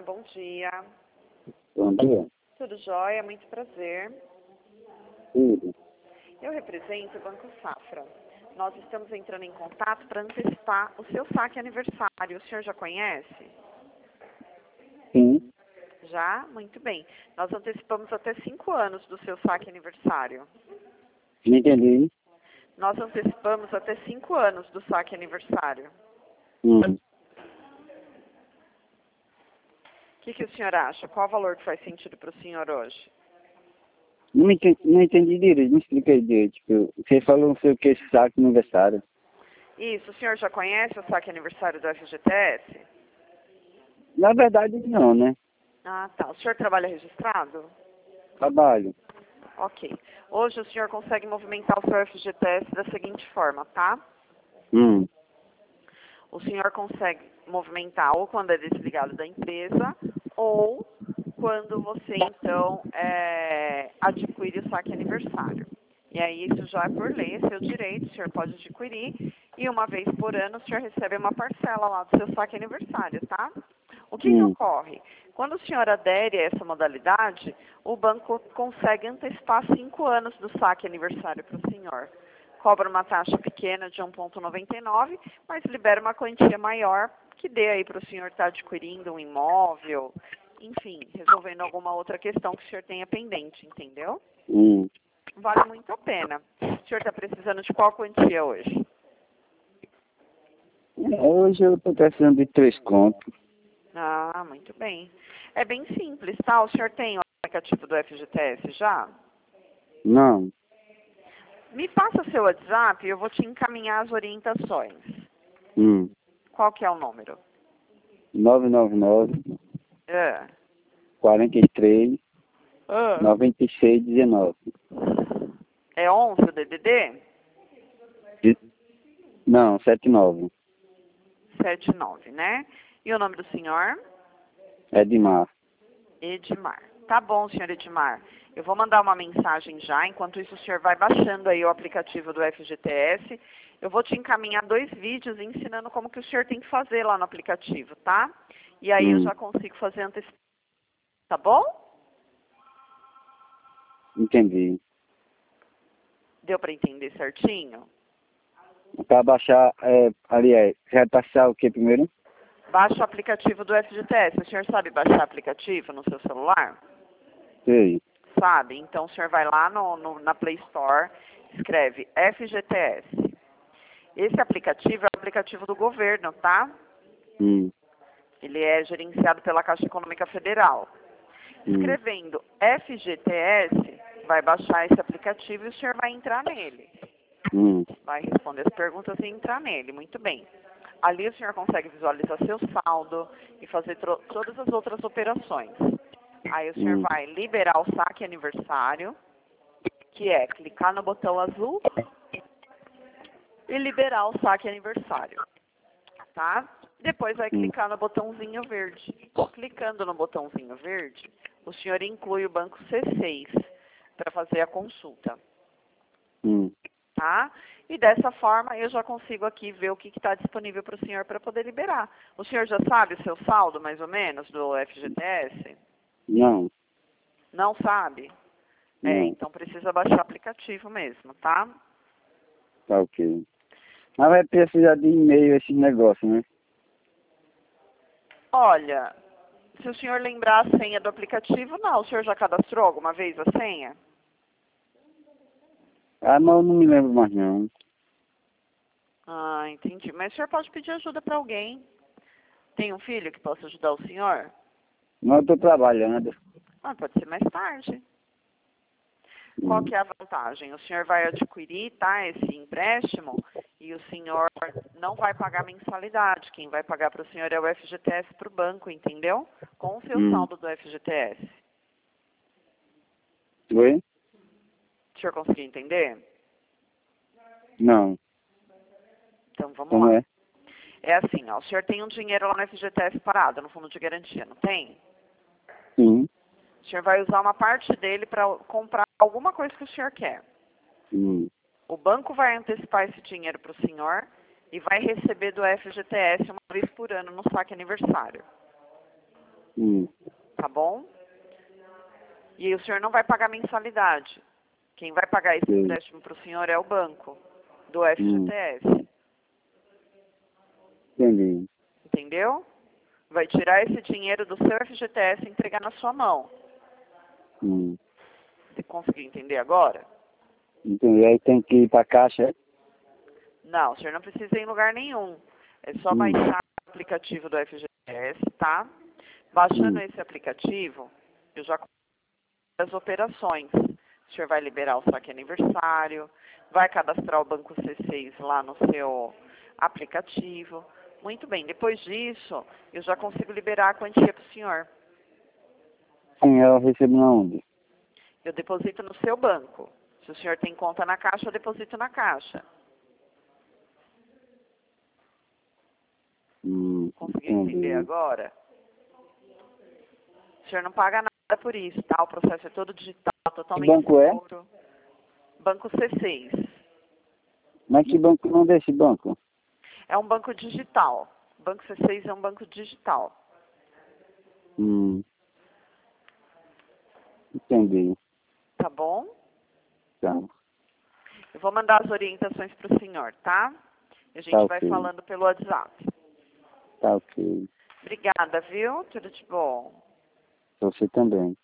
bom dia. Bom dia. Tudo jóia, muito prazer. Tudo. Eu represento o Banco Safra. Nós estamos entrando em contato para antecipar o seu saque aniversário. O senhor já conhece? Sim. Já? Muito bem. Nós antecipamos até 5 anos do seu saque aniversário. Não entendi. Nós antecipamos até 5 anos do saque aniversário. Hum. O que o senhor acha? Qual o valor que faz sentido para o senhor hoje? Não entendi direito, me expliquei direito. Tipo, você falou não sei o que, saque aniversário. Isso, o senhor já conhece o saque aniversário do FGTS? Na verdade, não, né? Ah, tá. O senhor trabalha registrado? Trabalho. Ok. Hoje o senhor consegue movimentar o seu FGTS da seguinte forma, tá? O senhor consegue movimentar ou quando é desligado da empresa ou quando você, então, adquire o saque aniversário. E aí isso já é por lei, é seu direito, o senhor pode adquirir e uma vez por ano o senhor recebe uma parcela lá do seu saque aniversário, tá? O que ocorre? Quando o senhor adere a essa modalidade, o banco consegue antecipar 5 anos do saque aniversário para o senhor. Cobra uma taxa pequena de 1,99, mas libera uma quantia maior que dê aí para o senhor estar adquirindo um imóvel, enfim, resolvendo alguma outra questão que o senhor tenha pendente, entendeu? Vale muito a pena. O senhor está precisando de qual quantia hoje? Hoje eu estou precisando de 3 contos. Ah, muito bem. É bem simples, tá? O senhor tem o aplicativo do FGTS já? Não. Me passa seu WhatsApp e eu vou te encaminhar as orientações. Qual que é o número? 999 É. 43 96 19. É 11 o DDD? Não, 79. 79, né? E o nome do senhor? Edmar. Edmar. Tá bom, senhor Edmar. Eu vou mandar uma mensagem já. Enquanto isso, o senhor vai baixando aí o aplicativo do FGTS. Eu vou te encaminhar 2 vídeos ensinando como que o senhor tem que fazer lá no aplicativo, tá? E aí eu já consigo fazer antecipação. Tá bom? Entendi. Deu para entender certinho? Para baixar, aliás, já baixar o que primeiro? Baixa o aplicativo do FGTS. O senhor sabe baixar aplicativo no seu celular? Sei. Sabe? Então o senhor vai lá na Play Store, escreve FGTS. Esse aplicativo é o aplicativo do governo, tá? Ele é gerenciado pela Caixa Econômica Federal. Escrevendo FGTS, vai baixar esse aplicativo e o senhor vai entrar nele. Vai responder as perguntas e entrar nele. Muito bem. Ali o senhor consegue visualizar seu saldo e fazer todas as outras operações. Aí o senhor vai liberar o saque aniversário, que é clicar no botão azul e liberar o saque aniversário, tá? Depois vai clicar no botãozinho verde. Clicando no botãozinho verde, o senhor inclui o banco C6 para fazer a consulta, tá? E dessa forma eu já consigo aqui ver o que está disponível para o senhor para poder liberar. O senhor já sabe o seu saldo, mais ou menos, do FGTS? Não. Não sabe? Não. Então precisa baixar o aplicativo mesmo, tá? Tá ok. Mas vai precisar de e-mail esse negócio, né? Olha, se o senhor lembrar a senha do aplicativo, não. O senhor já cadastrou alguma vez a senha? Ah, não me lembro mais não. Ah, entendi. Mas o senhor pode pedir ajuda para alguém. Tem um filho que possa ajudar o senhor? Não, eu estou trabalhando. Ah, pode ser mais tarde. Qual que é a vantagem? O senhor vai adquirir, tá, esse empréstimo e o senhor não vai pagar mensalidade. Quem vai pagar para o senhor é o FGTS para o banco, entendeu? Com o seu saldo do FGTS. Oi? O senhor conseguiu entender? Não. Então vamos Como lá. é? É assim, ó, o senhor tem um dinheiro lá no FGTS parado, no fundo de garantia, não tem? Sim. O senhor vai usar uma parte dele para comprar alguma coisa que o senhor quer. O banco vai antecipar esse dinheiro para o senhor e vai receber do FGTS uma vez por ano no saque aniversário. Tá bom? E aí o senhor não vai pagar mensalidade. Quem vai pagar esse empréstimo para o senhor é o banco do FGTS. Entendi. Entendeu? Vai tirar esse dinheiro do seu FGTS e entregar na sua mão. Você conseguiu entender agora? Entendi. Aí tem que ir para a caixa, é? Não, o senhor não precisa ir em lugar nenhum. É só baixar o aplicativo do FGTS, tá? Baixando esse aplicativo, eu já comecei as operações. O senhor vai liberar o saque aniversário, vai cadastrar o Banco C6 lá no seu aplicativo. Muito bem, depois disso, eu já consigo liberar a quantia para o senhor. Sim, eu recebo na onde? Eu deposito no seu banco. Se o senhor tem conta na caixa, eu deposito na caixa. Conseguiu entender agora? O senhor não paga nada por isso, tá? O processo é todo digital, totalmente banco seguro. Banco C6. Mas que banco não é esse banco? É um banco digital. O Banco C6 é um banco digital. Entendi. Tá bom? Tá. Eu vou mandar as orientações para o senhor, tá? E a gente vai falando pelo WhatsApp. Tá ok. Obrigada, viu? Tudo de bom. Você também.